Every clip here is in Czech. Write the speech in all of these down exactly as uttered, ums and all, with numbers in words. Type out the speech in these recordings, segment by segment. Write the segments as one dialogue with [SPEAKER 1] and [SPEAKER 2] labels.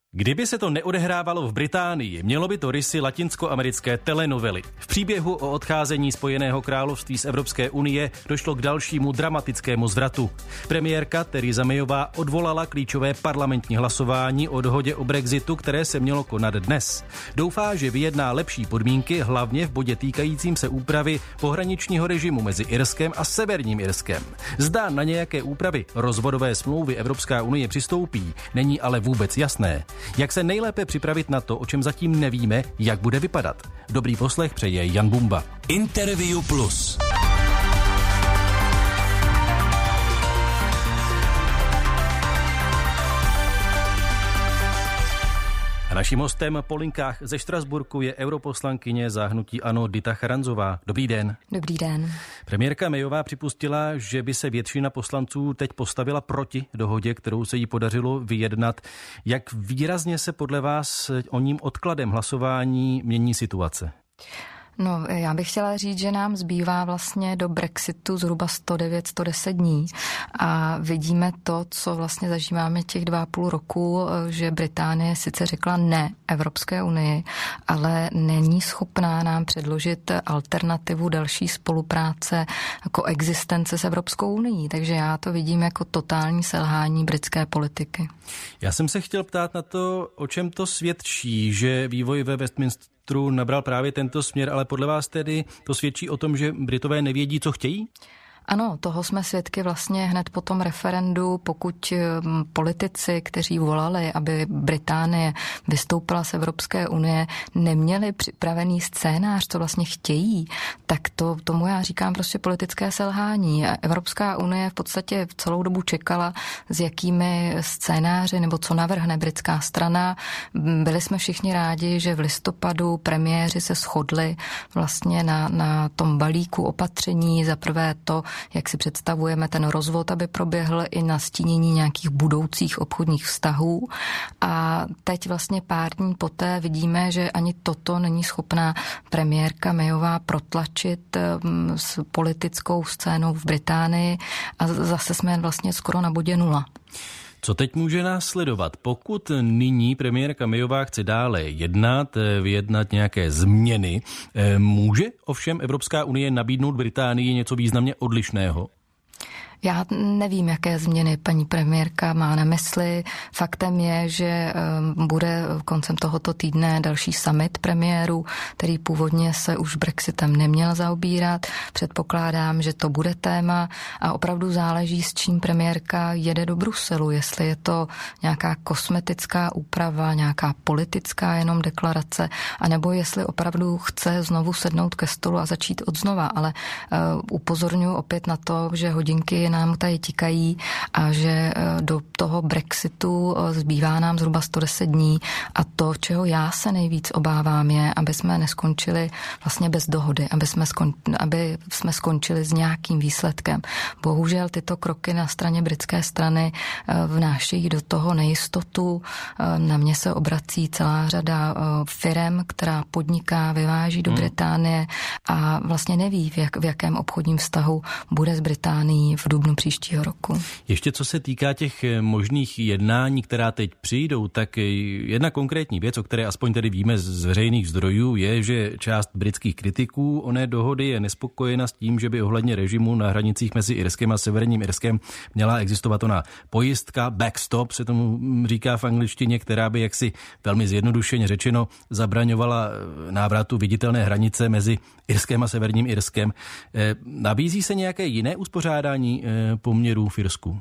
[SPEAKER 1] Kdyby se to neodehrávalo v Británii, mělo by to rysy latinskoamerické telenovely. V příběhu o odcházení Spojeného království z Evropské unie došlo k dalšímu dramatickému zvratu. Premiérka Theresa Mayová odvolala klíčové parlamentní hlasování o dohodě o Brexitu, které se mělo konat dnes. Doufá, že vyjedná lepší podmínky, hlavně v bodě týkajícím se úpravy pohraničního režimu mezi Irskem a Severním Irskem. Zda na nějaké úpravy rozvodové smlouvy Evropská unie přistoupí, není ale vůbec jasné. Jak se nejlépe připravit na to, o čem zatím nevíme, jak bude vypadat? Dobrý poslech přeje Jan Bumba.
[SPEAKER 2] Interview Plus.
[SPEAKER 1] A naším hostem po linkách ze Štrasburku je europoslankyně za hnutí ANO Dita Charanzová. Dobrý den.
[SPEAKER 3] Dobrý den.
[SPEAKER 1] Premiérka Mayová připustila, že by se většina poslanců teď postavila proti dohodě, kterou se jí podařilo vyjednat. Jak výrazně se podle vás o ním odkladem hlasování mění situace?
[SPEAKER 3] No, já bych chtěla říct, že nám zbývá vlastně do Brexitu zhruba sto devět sto deset dní a vidíme to, co vlastně zažíváme těch dva a půl roku, že Británie sice řekla ne Evropské unii, ale není schopná nám předložit alternativu další spolupráce jako existence s Evropskou unií, takže já to vidím jako totální selhání britské politiky.
[SPEAKER 1] Já jsem se chtěl ptát na to, o čem to svědčí, že vývoj ve Westminsteru nabral právě tento směr, ale podle vás tedy to svědčí o tom, že Britové nevědí, co chtějí?
[SPEAKER 3] Ano, toho jsme svědky vlastně hned po tom referendu, pokud politici, kteří volali, aby Británie vystoupila z Evropské unie, neměli připravený scénář, co vlastně chtějí, tak to tomu já říkám prostě politické selhání. Evropská unie v podstatě celou dobu čekala, s jakými scénáři nebo co navrhne britská strana. Byli jsme všichni rádi, že v listopadu premiéři se shodli vlastně na, na tom balíku opatření. Za prvé to, jak si představujeme ten rozvod, aby proběhl, i nastínění nějakých budoucích obchodních vztahů. A teď vlastně pár dní poté vidíme, že ani toto není schopná premiérka Mayová protlačit s politickou scénou v Británii a zase jsme vlastně skoro na bodě nula.
[SPEAKER 1] Co teď může následovat? Pokud nyní premiérka Mayová chce dále jednat, vyjednat nějaké změny, může ovšem Evropská unie nabídnout Británii něco významně odlišného?
[SPEAKER 3] Já nevím, jaké změny paní premiérka má na mysli. Faktem je, že bude koncem tohoto týdne další summit premiérů, který původně se už Brexitem neměl zaobírat. Předpokládám, že to bude téma a opravdu záleží, s čím premiérka jede do Bruselu. Jestli je to nějaká kosmetická úprava, nějaká politická jenom deklarace, anebo jestli opravdu chce znovu sednout ke stolu a začít od znova. Ale uh, upozorňuji opět na to, že hodinky nám tady tikají a že do toho Brexitu zbývá nám zhruba sto deset dní a to, čeho já se nejvíc obávám, je, aby jsme neskončili vlastně bez dohody, aby jsme, skon, aby jsme skončili s nějakým výsledkem. Bohužel tyto kroky na straně britské strany vnášejí do toho nejistotu. Na mě se obrací celá řada firem, která podniká, vyváží do hmm. Británie a vlastně neví, v, jak, v jakém obchodním vztahu bude s Británií v dubnu příštího roku.
[SPEAKER 1] Ještě co se týká těch možných jednání, která teď přijdou, tak jedna konkrétní věc, o které aspoň tedy víme z veřejných zdrojů, je, že část britských kritiků oné dohody je nespokojena s tím, že by ohledně režimu na hranicích mezi Irskem a Severním Irskem měla existovat ona pojistka, backstop se tomu říká v angličtině, která by jaksi velmi zjednodušeně řečeno zabraňovala návratu viditelné hranice mezi Irskem a Severním Irskem. Nabízí se nějaké jiné uspořádání poměrů v Irsku?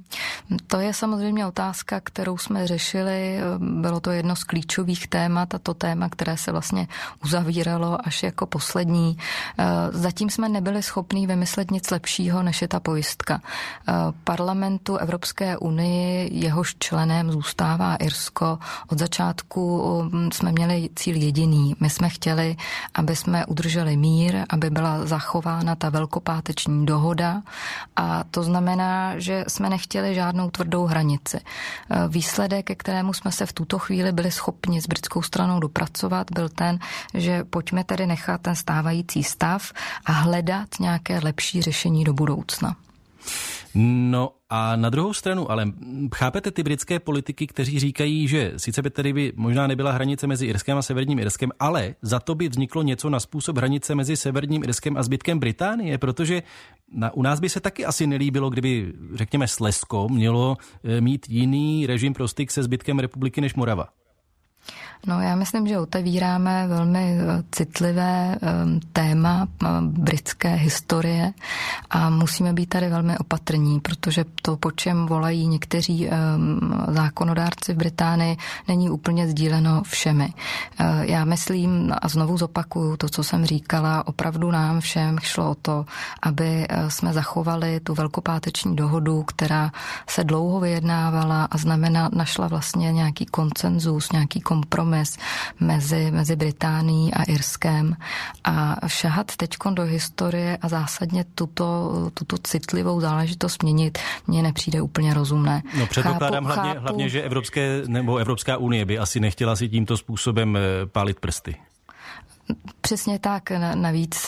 [SPEAKER 3] To je samozřejmě otázka, kterou jsme řešili. Bylo to jedno z klíčových témat a to téma, které se vlastně uzavíralo až jako poslední. Zatím jsme nebyli schopní vymyslet nic lepšího, než je ta pojistka. Parlamentu Evropské unii, jehož členem zůstává Irsko, od začátku jsme měli cíl jediný. My jsme chtěli, aby jsme udrželi mír, aby byla zachována ta velkopáteční dohoda a to znamená, že jsme nechtěli žádnou tvrdou hranici. Výsledek, ke kterému jsme se v tuto chvíli byli schopni s britskou stranou dopracovat, byl ten, že pojďme tedy nechat ten stávající stav a hledat nějaké lepší řešení do budoucna.
[SPEAKER 1] No a na druhou stranu, ale chápete ty britské politiky, kteří říkají, že sice by tady by možná nebyla hranice mezi Irskem a Severním Irskem, ale za to by vzniklo něco na způsob hranice mezi Severním Irskem a zbytkem Británie, protože na, u nás by se taky asi nelíbilo, kdyby, řekněme, Slezsko mělo mít jiný režim pro styk se zbytkem republiky než Morava.
[SPEAKER 3] No, já myslím, že otevíráme velmi citlivé um, téma um, britské historie a musíme být tady velmi opatrní, protože to, po čem volají někteří um, zákonodárci v Británii, není úplně sdíleno všemi. Uh, já myslím, a znovu zopakuju to, co jsem říkala, opravdu nám všem šlo o to, aby uh, jsme zachovali tu velkopáteční dohodu, která se dlouho vyjednávala a znamená, našla vlastně nějaký konsenzus, nějaký kompromis mezi, mezi Británií a Irskem a šahat teďkon do historie a zásadně tuto, tuto citlivou záležitost měnit mně nepřijde úplně rozumné.
[SPEAKER 1] No předpokládám chápu, hlavně, chápu... hlavně, že Evropské, nebo Evropská unie by asi nechtěla si tímto způsobem pálit prsty.
[SPEAKER 3] Přesně tak, navíc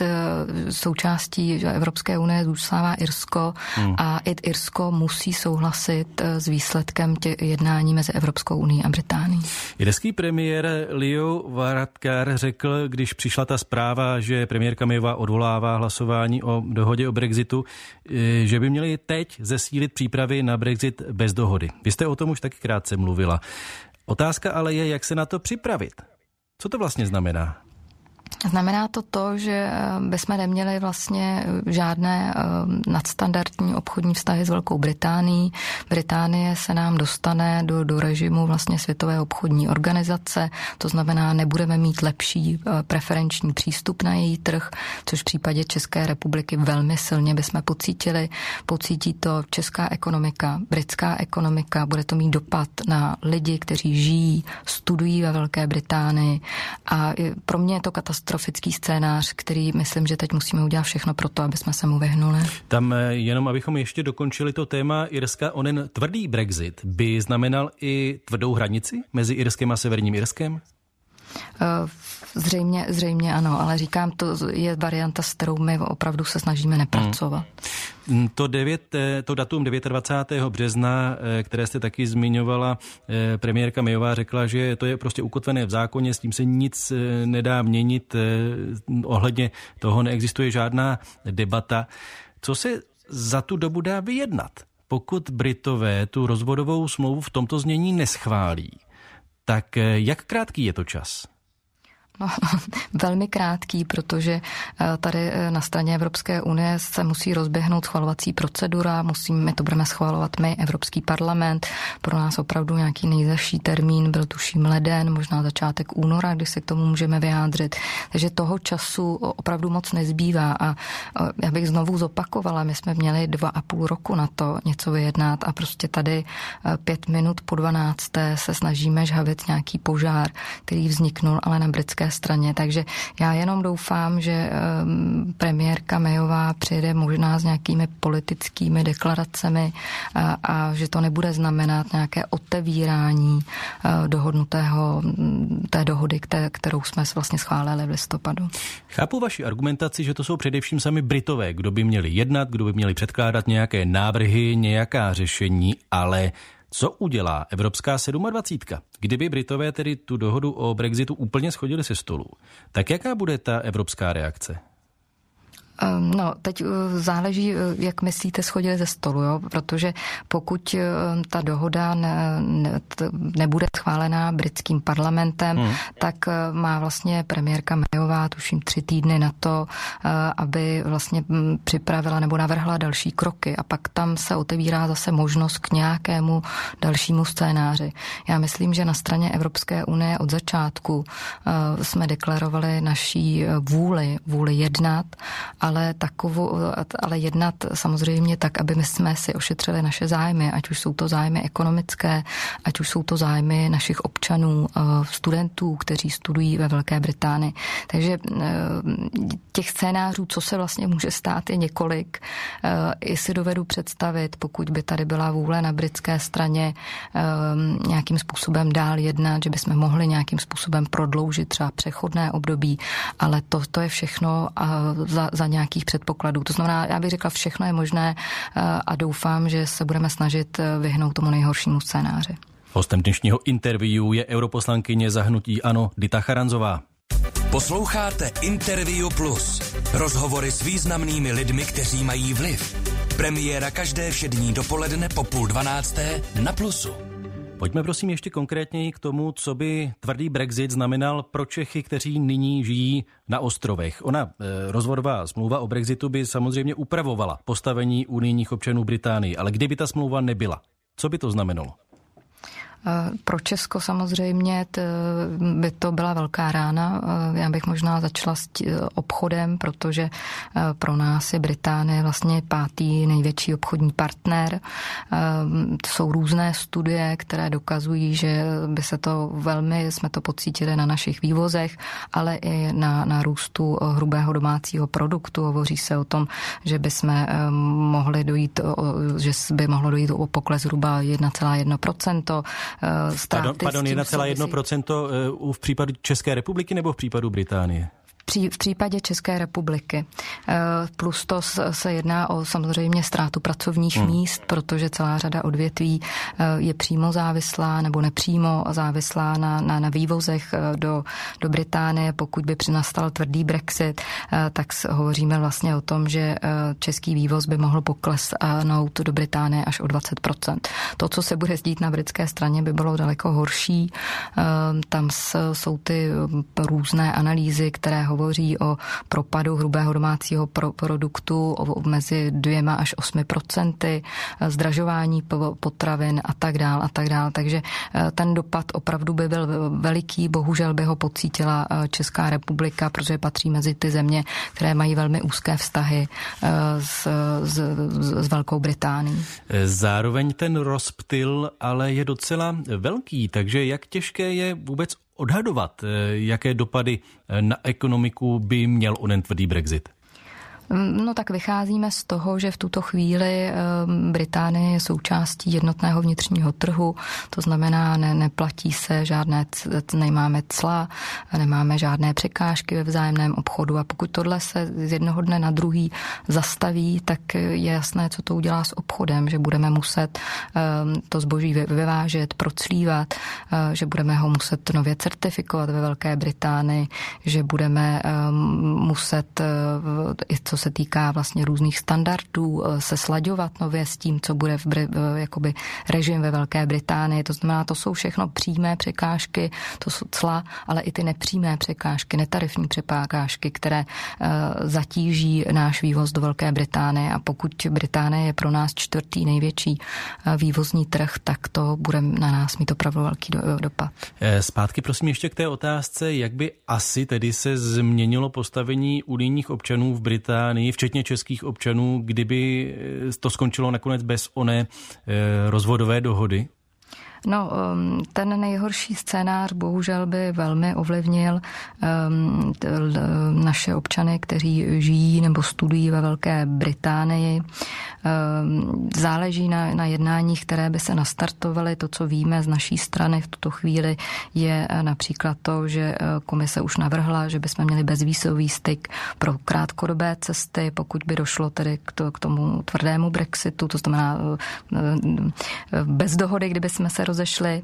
[SPEAKER 3] součástí Evropské unie zůstává Irsko hmm. a i Irsko musí souhlasit s výsledkem tě jednání mezi Evropskou unií a Británií.
[SPEAKER 1] Irský premiér Leo Varadkar řekl, když přišla ta zpráva, že premiérka Mayová odvolává hlasování o dohodě o Brexitu, že by měli teď zesílit přípravy na Brexit bez dohody. Vy jste o tom už taky krátce mluvila. Otázka ale je, jak se na to připravit. Co to vlastně znamená?
[SPEAKER 3] Znamená to to, že bychom neměli vlastně žádné nadstandardní obchodní vztahy s Velkou Británií. Británie se nám dostane do, do režimu vlastně Světové obchodní organizace, to znamená, nebudeme mít lepší preferenční přístup na její trh, což v případě České republiky velmi silně bychom pocítili. Pocítí to česká ekonomika, britská ekonomika, bude to mít dopad na lidi, kteří žijí, studují ve Velké Británii a pro mě je to katastrofický scénář, který myslím, že teď musíme udělat všechno pro to, aby jsme se mu vyhnuli. Tam
[SPEAKER 1] jenom, abychom ještě dokončili to téma Irska, onen tvrdý Brexit by znamenal i tvrdou hranici mezi Irskem a Severním Irskem?
[SPEAKER 3] Zřejmě, zřejmě ano, ale říkám, to je varianta, s kterou my opravdu se snažíme nepracovat.
[SPEAKER 1] Hmm. To, devět, to datum dvacátého devátého března, které jste taky zmiňovala, premiérka Mayová řekla, že to je prostě ukotvené v zákoně, s tím se nic nedá měnit, ohledně toho neexistuje žádná debata. Co se za tu dobu dá vyjednat, pokud Britové tu rozvodovou smlouvu v tomto znění neschválí? Tak jak krátký je to čas?
[SPEAKER 3] No, velmi krátký, protože tady na straně Evropské unie se musí rozběhnout schvalovací procedura, musíme, to budeme schvalovat my, Evropský parlament. Pro nás opravdu nějaký nejzazší termín byl tuším leden, možná začátek února, kdy se k tomu můžeme vyjádřit. Takže toho času opravdu moc nezbývá a já bych znovu zopakovala, my jsme měli dva a půl roku na to něco vyjednat a prostě tady pět minut po dvanácté se snažíme žhavit nějaký požár, který vzniknul, ale na britské straně. Takže já jenom doufám, že um, premiérka Mayová přijede možná s nějakými politickými deklaracemi a, a že to nebude znamenat nějaké otevírání uh, dohodnutého té dohody, které, kterou jsme vlastně schválili v listopadu.
[SPEAKER 1] Chápu vaši argumentaci, že to jsou především sami Britové, kdo by měli jednat, kdo by měli předkládat nějaké návrhy, nějaká řešení, ale co udělá Evropská sedmadvacítka? Kdyby Britové tedy tu dohodu o Brexitu úplně shodili se stolu, tak jaká bude ta evropská reakce?
[SPEAKER 3] No, teď záleží, jak myslíte, schodili ze stolu, jo? Protože pokud ta dohoda ne, ne, nebude schválená britským parlamentem, hmm. tak má vlastně premiérka Mayová tuším tři týdny na to, aby vlastně připravila nebo navrhla další kroky a pak tam se otevírá zase možnost k nějakému dalšímu scénáři. Já myslím, že na straně Evropské unie od začátku jsme deklarovali naší vůli, vůli jednat, ale takovou, ale jednat samozřejmě tak, aby my jsme si ošetřili naše zájmy, ať už jsou to zájmy ekonomické, ať už jsou to zájmy našich občanů, studentů, kteří studují ve Velké Británii. Takže těch scénářů, co se vlastně může stát, je několik. I si dovedu představit, pokud by tady byla vůle na britské straně nějakým způsobem dál jednat, že bychom mohli nějakým způsobem prodloužit třeba přechodné období, ale to, to je všechno za, za nějakých předpokladů. To znamená, já bych řekla, všechno je možné a doufám, že se budeme snažit vyhnout tomu nejhoršímu scénáři.
[SPEAKER 1] Hostem dnešního interview je europoslankyně za hnutí ANO Dita Charanzová.
[SPEAKER 2] Posloucháte Interview Plus. Rozhovory s významnými lidmi, kteří mají vliv. Premiéra každé všední dopoledne po půl dvanácté na Plusu.
[SPEAKER 1] Pojďme prosím ještě konkrétněji k tomu, co by tvrdý Brexit znamenal pro Čechy, kteří nyní žijí na ostrovech. Ona e, rozvodová smlouva o Brexitu by samozřejmě upravovala postavení unijních občanů Británii, ale kdyby ta smlouva nebyla, co by to znamenalo?
[SPEAKER 3] Pro Česko samozřejmě by to byla velká rána. Já bych možná začala s obchodem, protože pro nás je Británie vlastně pátý největší obchodní partner. Jsou různé studie, které dokazují, že by se to velmi, jsme to pocítili na našich vývozech, ale i na, na růstu hrubého domácího produktu. Hovoří se o tom, že by jsme mohli dojít, že by mohlo dojít o pokles zhruba jedna celá jedna procenta.
[SPEAKER 1] Pardon, pardon jedna celá jedna procenta v případu České republiky nebo v případu Británie?
[SPEAKER 3] V případě České republiky. Plus to se jedná o samozřejmě ztrátu pracovních hmm. míst, protože celá řada odvětví je přímo závislá nebo nepřímo závislá na, na, na vývozech do, do Británie. Pokud by přinastal tvrdý Brexit, tak hovoříme vlastně o tom, že český vývoz by mohl poklesnout do Británie až o dvacet procent. To, co se bude dít na britské straně, by bylo daleko horší. Tam jsou ty různé analýzy, které hovoří o propadu hrubého domácího pro, produktu o, mezi dvěma až osmi procenty, zdražování potravin a tak dál a tak dál. Takže ten dopad opravdu by byl veliký, bohužel by ho pocítila Česká republika, protože patří mezi ty země, které mají velmi úzké vztahy s, s, s Velkou Británií.
[SPEAKER 1] Zároveň ten rozptyl ale je docela velký, takže jak těžké je vůbec odhadovat, jaké dopady na ekonomiku by měl onen tvrdý Brexit?
[SPEAKER 3] No tak vycházíme z toho, že v tuto chvíli Británie je součástí jednotného vnitřního trhu, to znamená, ne, neplatí se žádné, nemáme cla, nemáme žádné překážky ve vzájemném obchodu a pokud tohle se z jednoho dne na druhý zastaví, tak je jasné, co to udělá s obchodem, že budeme muset to zboží vyvážet, proclívat, že budeme ho muset nově certifikovat ve Velké Británii, že budeme muset i co se týká vlastně různých standardů, se slaďovat nově s tím, co bude v, v jakoby režim ve Velké Británii. To znamená, to jsou všechno přímé překážky, to jsou cla, ale i ty nepřímé překážky, netarifní překážky, které uh, zatíží náš vývoz do Velké Británie a pokud Británie je pro nás čtvrtý největší uh, vývozní trh, tak to bude na nás mít opravdu velký do, dopad.
[SPEAKER 1] Zpátky prosím ještě k té otázce, jak by asi tedy se změnilo postavení unijních občanů v Británii, včetně českých občanů, kdyby to skončilo nakonec bez oné rozvodové dohody?
[SPEAKER 3] No, ten nejhorší scénář bohužel by velmi ovlivnil um, naše občany, kteří žijí nebo studují ve Velké Británii. Um, záleží na, na jednáních, které by se nastartovaly. To, co víme z naší strany v tuto chvíli, je například to, že komise už navrhla, že bychom měli bezvízový styk pro krátkodobé cesty, pokud by došlo tedy k, to, k tomu tvrdému Brexitu, to znamená bez dohody, kdyby jsme se rozešli.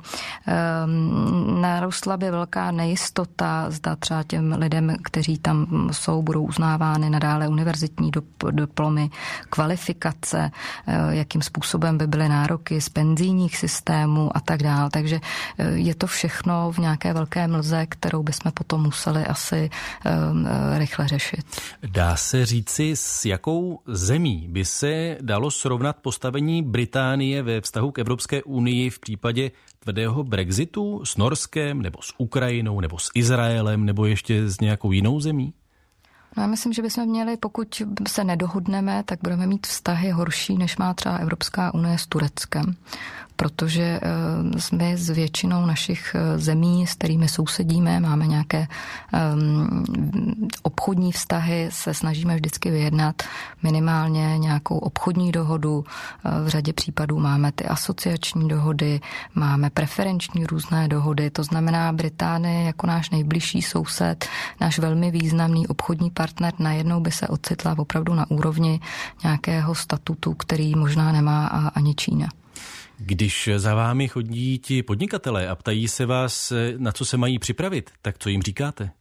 [SPEAKER 3] Narostla by velká nejistota, zda třeba těm lidem, kteří tam jsou, budou uznávány nadále univerzitní diplomy, kvalifikace, jakým způsobem by byly nároky z penzijních systémů a tak dále. Takže je to všechno v nějaké velké mlze, kterou bychom potom museli asi rychle řešit.
[SPEAKER 1] Dá se říci, s jakou zemí by se dalo srovnat postavení Británie ve vztahu k Evropské unii v případě tvrdého Brexitu? S Norskem, nebo s Ukrajinou, nebo s Izraelem, nebo ještě s nějakou jinou zemí?
[SPEAKER 3] No já myslím, že bychom měli, pokud se nedohodneme, tak budeme mít vztahy horší, než má třeba Evropská unie s Tureckem. Protože jsme s většinou našich zemí, s kterými sousedíme, máme nějaké um, obchodní vztahy, se snažíme vždycky vyjednat minimálně nějakou obchodní dohodu. V řadě případů máme ty asociační dohody, máme preferenční různé dohody. To znamená, Británie jako náš nejbližší soused, náš velmi významný obchodní partner najednou by se ocitla opravdu na úrovni nějakého statutu, který možná nemá ani Čína.
[SPEAKER 1] Když za vámi chodí ti podnikatelé a ptají se vás, na co se mají připravit, tak co jim říkáte?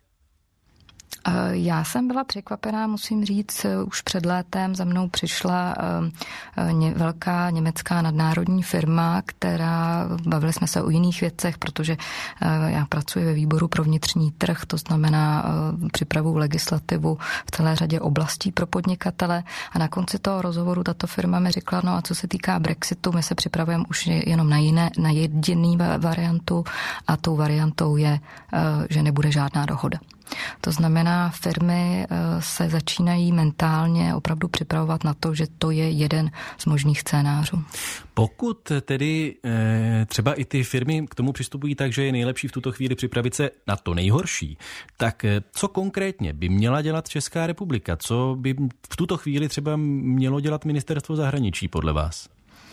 [SPEAKER 3] Já jsem byla překvapená, musím říct, už před létem za mnou přišla velká německá nadnárodní firma, která, bavili jsme se o jiných věcech, protože já pracuji ve výboru pro vnitřní trh, to znamená připravu legislativu v celé řadě oblastí pro podnikatele a na konci toho rozhovoru tato firma mi řekla, no a co se týká Brexitu, my se připravujeme už jenom na jiné, na jediný variantu a tou variantou je, že nebude žádná dohoda. To znamená, firmy se začínají mentálně opravdu připravovat na to, že to je jeden z možných scénářů.
[SPEAKER 1] Pokud tedy třeba i ty firmy k tomu přistupují tak, že je nejlepší v tuto chvíli připravit se na to nejhorší, tak co konkrétně by měla dělat Česká republika? Co by v tuto chvíli třeba mělo dělat ministerstvo zahraničí podle vás?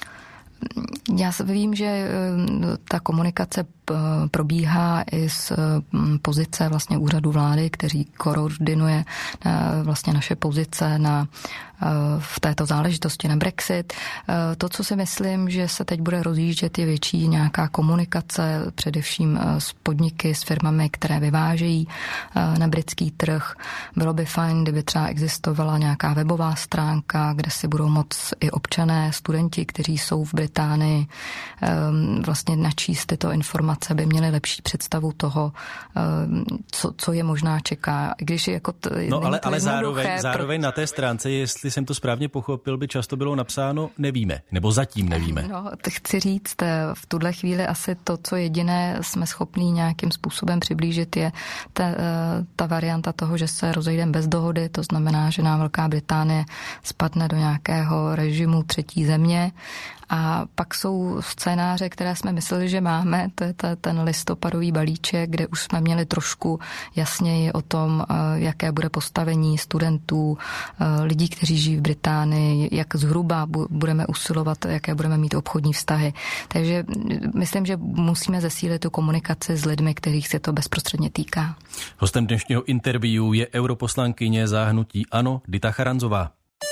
[SPEAKER 3] Já vím, že ta komunikace probíhá i z pozice vlastně úřadu vlády, který koordinuje vlastně naše pozice na, v této záležitosti na Brexit. To, co si myslím, že se teď bude rozjíždět, je větší nějaká komunikace, především s podniky, s firmami, které vyvážejí na britský trh. Bylo by fajn, kdyby třeba existovala nějaká webová stránka, kde si budou moct i občané, studenti, kteří jsou v Británii, vlastně načíst tyto informace, by měli lepší představu toho, co, co je možná čeká. Když je jako t,
[SPEAKER 1] no ale, ale zároveň, zároveň na té stránce, jestli jsem to správně pochopil, by často bylo napsáno nevíme, nebo zatím nevíme.
[SPEAKER 3] No, chci říct, v tuhle chvíli asi to, co jediné jsme schopní nějakým způsobem přiblížit, je ta, ta varianta toho, že se rozejdeme bez dohody, to znamená, že nám Velká Británie spadne do nějakého režimu třetí země. A pak jsou scénáře, které jsme mysleli, že máme, to je ten listopadový balíček, kde už jsme měli trošku jasněji o tom, jaké bude postavení studentů, lidí, kteří žijí v Británii, jak zhruba budeme usilovat, jaké budeme mít obchodní vztahy. Takže myslím, že musíme zesílit tu komunikaci s lidmi, kterých se to bezprostředně týká.
[SPEAKER 1] Hostem dnešního interview je europoslankyně za hnutí ANO Dita Charanzová.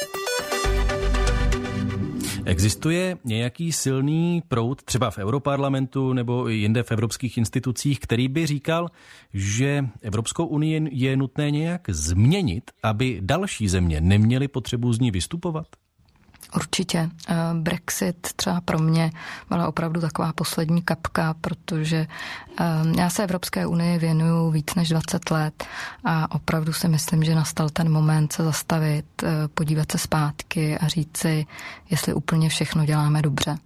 [SPEAKER 1] Existuje nějaký silný proud třeba v Europarlamentu nebo jinde v evropských institucích, který by říkal, že Evropskou unii je nutné nějak změnit, aby další země neměly potřebu z ní vystupovat?
[SPEAKER 3] Určitě. Brexit třeba pro mě byla opravdu taková poslední kapka, protože já se Evropské unii věnuju víc než dvacet let a opravdu si myslím, že nastal ten moment se zastavit, podívat se zpátky a říct si, jestli úplně všechno děláme dobře.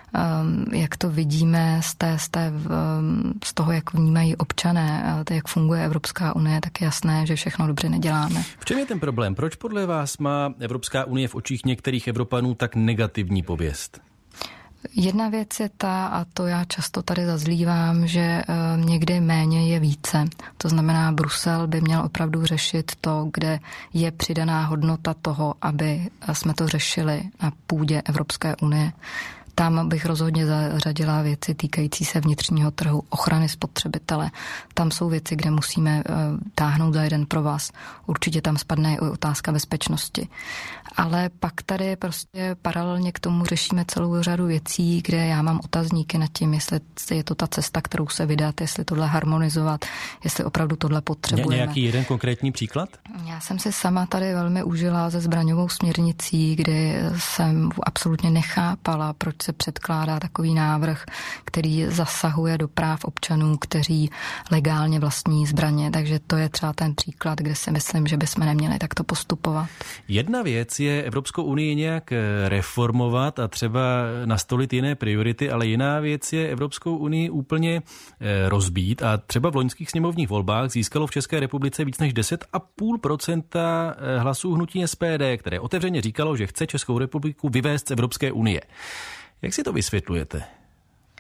[SPEAKER 3] Jak to vidíme z, té, z, té, z toho, jak vnímají občané, jak funguje Evropská unie, tak je jasné, že všechno dobře neděláme.
[SPEAKER 1] V čem je ten problém? Proč podle vás má Evropská unie v očích některých Evropanů tak negativní pověst?
[SPEAKER 3] Jedna věc je ta, a to já často tady zazlívám, že někdy méně je více. To znamená, Brusel by měl opravdu řešit to, kde je přidaná hodnota toho, aby jsme to řešili na půdě Evropské unie. Tam bych rozhodně zařadila věci týkající se vnitřního trhu, ochrany spotřebitele. Tam jsou věci, kde musíme táhnout za jeden provaz. Určitě tam spadne i otázka bezpečnosti. Ale pak tady prostě paralelně k tomu řešíme celou řadu věcí, kde já mám otazníky nad tím, jestli je to ta cesta, kterou se vydat, jestli tohle harmonizovat, jestli opravdu tohle potřebujeme.
[SPEAKER 1] Nějaký jeden konkrétní příklad?
[SPEAKER 3] Já jsem si sama tady velmi užila se zbraňovou směrnicí, kdy jsem absolutně nechápala, proč se předkládá takový návrh, který zasahuje do práv občanů, kteří legálně vlastní zbraně. Takže to je třeba ten příklad, kde si myslím, že bychom neměli takto postupovat.
[SPEAKER 1] Jedna věc je Evropskou unii nějak reformovat a třeba nastolit jiné priority, ale jiná věc je Evropskou unii úplně rozbít a třeba v loňských sněmovních volbách získalo v České republice víc než deset celá pět procenta hlasů hnutí S P D, které otevřeně říkalo, že chce Českou republiku vyvést z Evropské unie. Jak si to vysvětlujete?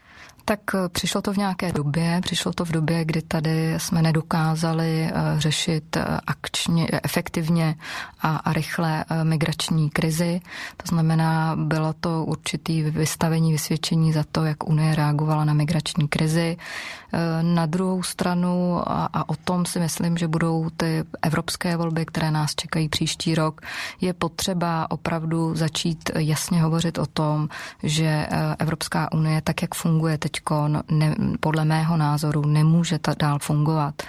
[SPEAKER 3] Tak přišlo to v nějaké době, přišlo to v době, kdy tady jsme nedokázali řešit akčně, efektivně a, a rychle migrační krizi. To znamená, bylo to určitý vystavení, vysvědčení za to, jak Unie reagovala na migrační krizi. Na druhou stranu, a, a o tom si myslím, že budou ty evropské volby, které nás čekají příští rok, je potřeba opravdu začít jasně hovořit o tom, že Evropská unie, tak jak funguje teďko, ne, podle mého názoru nemůže ta dál fungovat.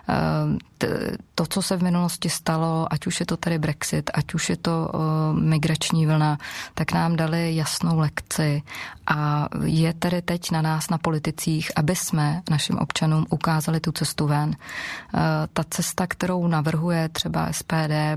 [SPEAKER 3] To, co se v minulosti stalo, ať už je to tady Brexit, ať už je to migrační vlna, tak nám dali jasnou lekci a je tedy teď na nás, na politicích, aby jsme našim občanům ukázali tu cestu ven. Ta cesta, kterou navrhuje třeba S P D,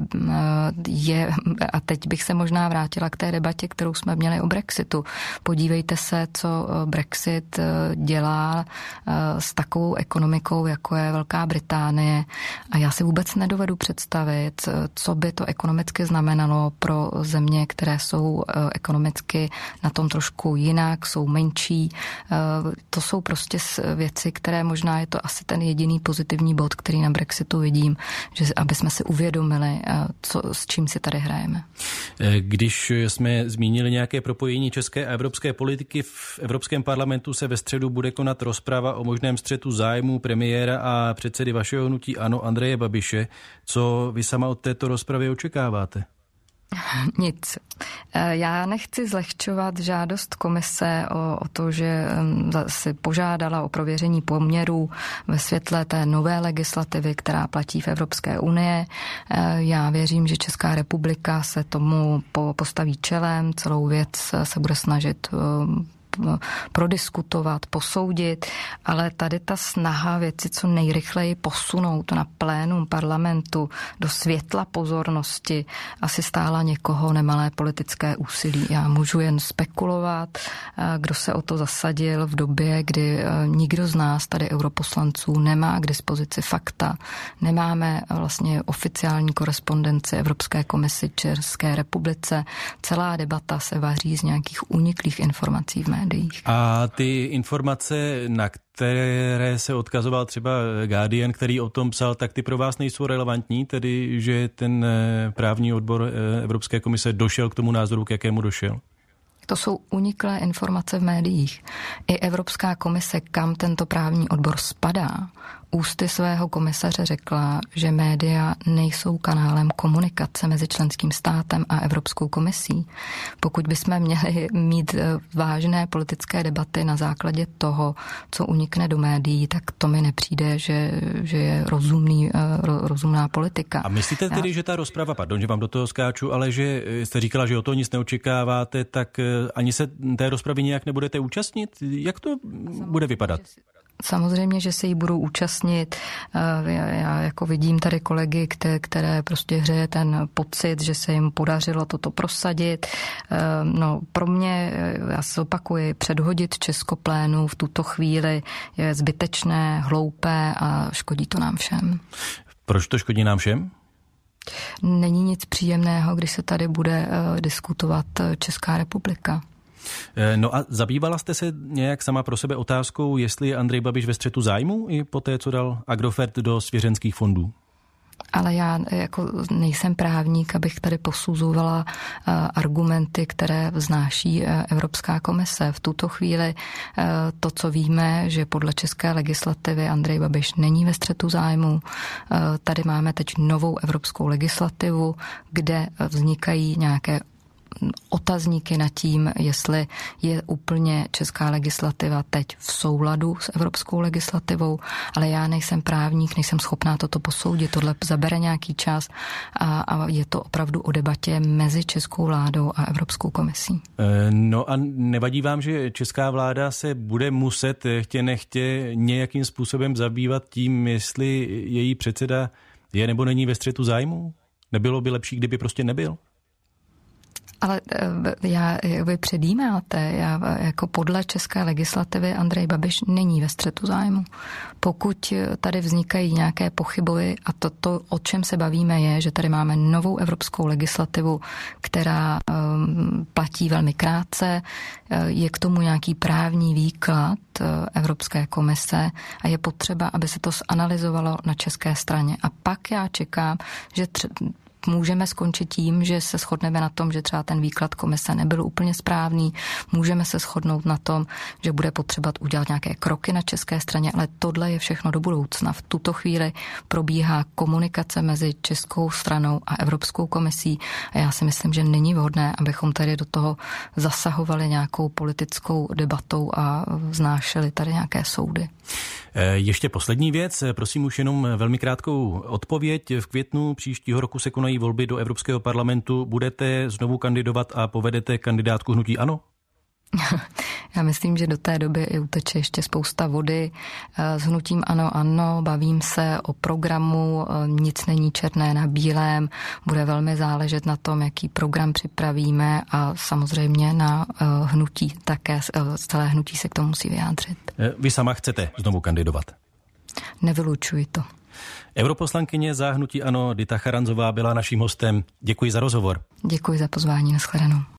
[SPEAKER 3] je, a teď bych se možná vrátila k té debatě, kterou jsme měli o Brexitu. Podívejte se, co Brexit dělá s takovou ekonomikou, jako je Velká Británie. A já si vůbec nedovedu představit, co by to ekonomicky znamenalo pro země, které jsou ekonomicky na tom trošku jinak, jsou menší. To jsou prostě věci, které možná je to asi ten jediný pozitivní bod, který na Brexitu vidím, že aby jsme si uvědomili, co, s čím si tady hrajeme.
[SPEAKER 1] Když jsme zmínili nějaké propojení české a evropské politiky, v Evropském parlamentu se ve středu bude konat rozprava o možném střetu zájmů premiéra a předsedy vašeho hnutí ANO Andreje Babiše. Co vy sama od této rozpravy očekáváte?
[SPEAKER 3] Nic. Já nechci zlehčovat žádost komise o, o to, že si požádala o prověření poměrů ve světle té nové legislativy, která platí v Evropské unie. Já věřím, že Česká republika se tomu postaví čelem, celou věc se bude snažit prodiskutovat, posoudit, ale tady ta snaha věci co nejrychleji posunout na plénum parlamentu do světla pozornosti asi stála někoho nemalé politické úsilí. Já můžu jen spekulovat, kdo se o to zasadil v době, kdy nikdo z nás tady europoslanců nemá k dispozici fakta, nemáme vlastně oficiální korespondenci Evropské komisi České republice. Celá debata se vaří z nějakých uniklých informací v médiích.
[SPEAKER 1] A ty informace, na které se odkazoval třeba Guardian, který o tom psal, tak ty pro vás nejsou relevantní, tedy že ten právní odbor Evropské komise došel k tomu názoru, k jakému došel?
[SPEAKER 3] To jsou uniklé informace v médiích. I Evropská komise, kam tento právní odbor spadá, ústy svého komisaře řekla, že média nejsou kanálem komunikace mezi členským státem a Evropskou komisí. Pokud bychom měli mít vážné politické debaty na základě toho, co unikne do médií, tak to mi nepřijde, že, že je rozumný, rozumná politika.
[SPEAKER 1] A myslíte tedy, Já... že ta rozprava, pardon, že vám do toho skáču, ale že jste říkala, že o to nic neočekáváte, tak ani se té rozpravy nějak nebudete účastnit? Jak to bude vypadat?
[SPEAKER 3] Samozřejmě, že se jí budou účastnit. Já jako vidím tady kolegy, které, které prostě hřeje ten pocit, že se jim podařilo toto prosadit. No, pro mě, já se opakuji, předhodit Česko plénu v tuto chvíli je zbytečné, hloupé a škodí to nám všem.
[SPEAKER 1] Proč to škodí nám všem?
[SPEAKER 3] Není nic příjemného, když se tady bude diskutovat Česká republika.
[SPEAKER 1] No a zabývala jste se nějak sama pro sebe otázkou, jestli je Andrej Babiš ve střetu zájmu i po té, co dal Agrofert do svěřenských fondů?
[SPEAKER 3] Ale já jako nejsem právník, abych tady posuzovala argumenty, které vznáší Evropská komise. V tuto chvíli to, co víme, že podle české legislativy Andrej Babiš není ve střetu zájmu. Tady máme teď novou evropskou legislativu, kde vznikají nějaké otazníky nad tím, jestli je úplně česká legislativa teď v souladu s evropskou legislativou, ale já nejsem právník, nejsem schopná toto posoudit. Tohle zabere nějaký čas a, a je to opravdu o debatě mezi českou vládou a Evropskou komisí.
[SPEAKER 1] No a nevadí vám, že česká vláda se bude muset chtě nechtě nějakým způsobem zabývat tím, jestli její předseda je nebo není ve střetu zájmu? Nebylo by lepší, kdyby prostě nebyl?
[SPEAKER 3] Ale já, jak vy předjímáte, já, jako podle české legislativy Andrej Babiš není ve střetu zájmu. Pokud tady vznikají nějaké pochyby a to, to, o čem se bavíme, je, že tady máme novou evropskou legislativu, která um, platí velmi krátce, je k tomu nějaký právní výklad Evropské komise a je potřeba, aby se to zanalyzovalo na české straně. A pak já čekám, že tře- můžeme skončit tím, že se shodneme na tom, že třeba ten výklad komise nebyl úplně správný. Můžeme se shodnout na tom, že bude potřeba udělat nějaké kroky na české straně, ale tohle je všechno do budoucna. V tuto chvíli probíhá komunikace mezi českou stranou a Evropskou komisí a já si myslím, že není vhodné, abychom tady do toho zasahovali nějakou politickou debatou a vznášeli tady nějaké soudy.
[SPEAKER 1] Ještě poslední věc, prosím už jenom velmi krátkou odpověď. V květnu příštího roku se konají volby do Evropského parlamentu. Budete znovu kandidovat a povedete kandidátku hnutí ANO?
[SPEAKER 3] Já myslím, že do té doby i uteče ještě spousta vody. S hnutím ANO, ano, bavím se o programu, nic není černé na bílém, bude velmi záležet na tom, jaký program připravíme a samozřejmě na hnutí také, celé hnutí se k tomu musí vyjádřit.
[SPEAKER 1] Vy sama chcete znovu kandidovat?
[SPEAKER 3] Nevylučuji to.
[SPEAKER 1] Europoslankyně za hnutí ANO Dita Charanzová byla naším hostem. Děkuji za rozhovor.
[SPEAKER 3] Děkuji za pozvání, nashledanou.